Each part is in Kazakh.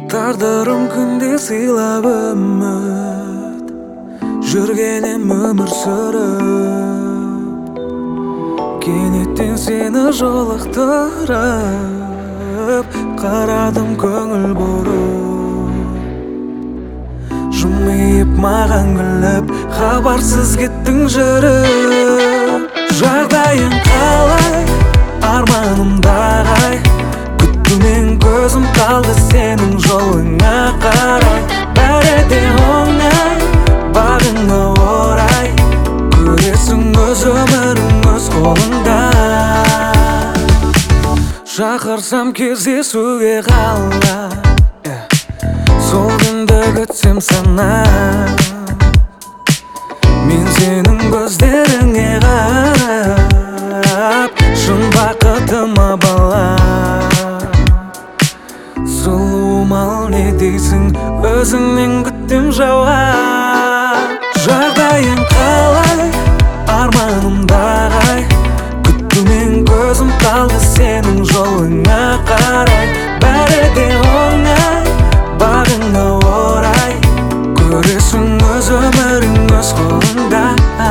Тағдырым күнде сыйлап үміт, жүргенім өмір сүріп, кенеттен сені жолықтырып, қарадым көңіл бұрып. Жымиып маған күліп, хабарсыз кеттің жүріп. Жағдайың қалай, арманымдағай, күтумен көзім қалды сенің жолыңа қарай. Бәрі де оңай, бағыңа орай, көресің өз өмірің өз қолыңда. Шақырсам кездесуге қалай, сол күнді күтсем санап, мен сенің көздеріңе қарап, шын бақытыма балап. Сұлуым ал не дейсің, өзіңнен күттім жауап. Жағдайың қалай, арманымдағай, күтумен көзім қалды сенің жолыңа қарай. Бәрі де оңай, бағыңа орай, көресің өз өмірің өз қолыңда.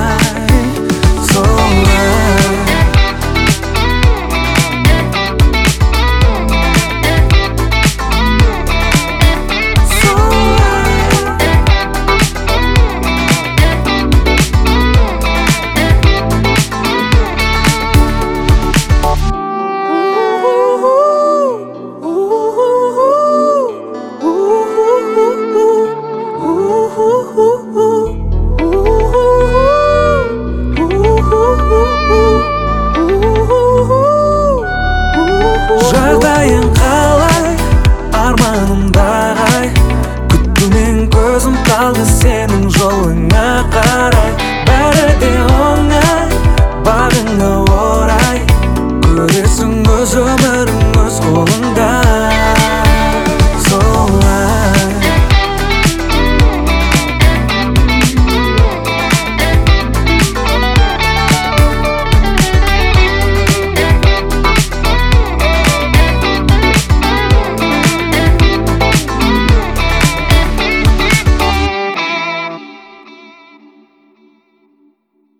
Жағдайың қалай, арманымдағай, күтумен көзім қалды сенің жолыңа қарай. Бәрі де оңай, бағыңа орай, көресің өз